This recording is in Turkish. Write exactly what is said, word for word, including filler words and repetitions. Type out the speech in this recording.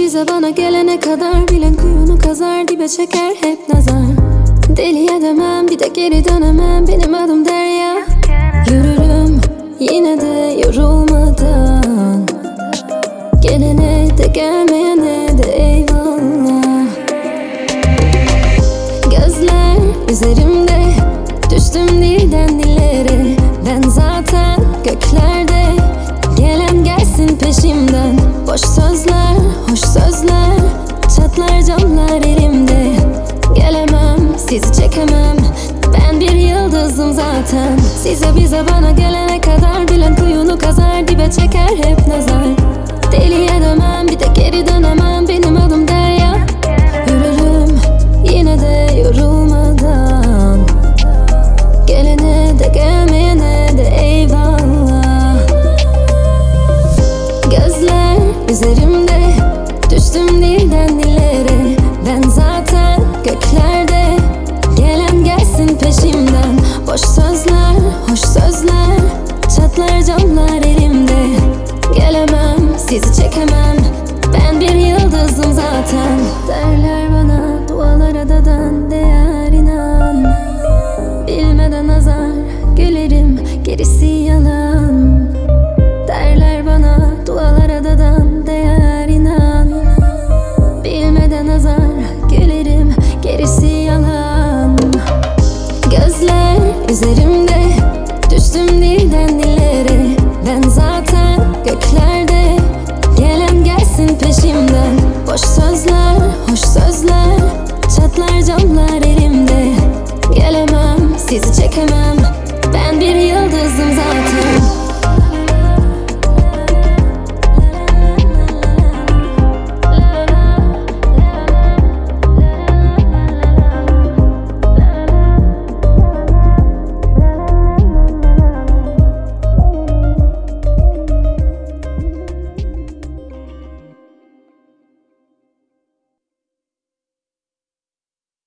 bize bana gelene kadar bilen kuyunu kazar, dibe çeker hep nazar. Deli edemem, bir de geri dönemem, benim adım Derya. Yürürüm yine de yorulmadan, gelene de gelmeyene de eyvallah. Gözler üzerimde, düştüm dilden dillere. Ben zaten göklerde, gelen gelsin peşimden. Boş sözler, hoş sözler, çatlar camlar elimde. Gelemem, sizi çekemem, ben bir yıldızım zaten. Size bize bana gelene kadar bilen kuyunu kazar, dibe çeker hep nazar. Deli edemem, bir de geri dönemem, benim adım Derya. Yürürüm yine de yorulmadan, gelene de gelmeyene de eyvallah. Gözler üzerimde, düştüm dilden dillere. Ben zaten göklerde, gelen gelsin peşimden. Boş sözler, hoş sözler, çatlar camlar elimde. Gelemem, sizi çekemem, ben bir yıldızım zaten. Derler bana dualara dadan değer, inan. Bilmeden azar gülerim, gerisi yalan. Derler bana dualara dadan değer, inan. Bilmeden azar gülerim, gerisi yalan. Gözler üzerimde, düştüm dilden dillere. Ben zaten göklerde, gelen gelsin peşimden. Boş sözler, hoş sözler, çatlar camlar